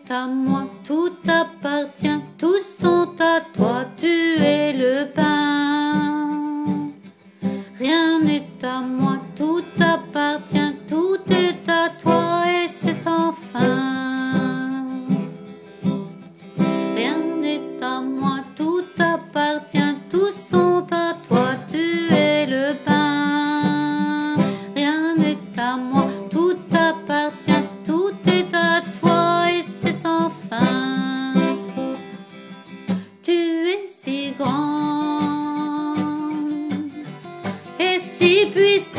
est à moi, tout t'appartient, tous sont à toi, tu es le pain. Rien n'est à moi, tout appartient, tout est à toi et c'est sans fin. Rien n'est à moi, tout appartient, tous sont à toi, tu es le pain. Rien n'est à moi, tout appartient, tout est à toi et c'est sans fin. Tu es si grand et si puissant.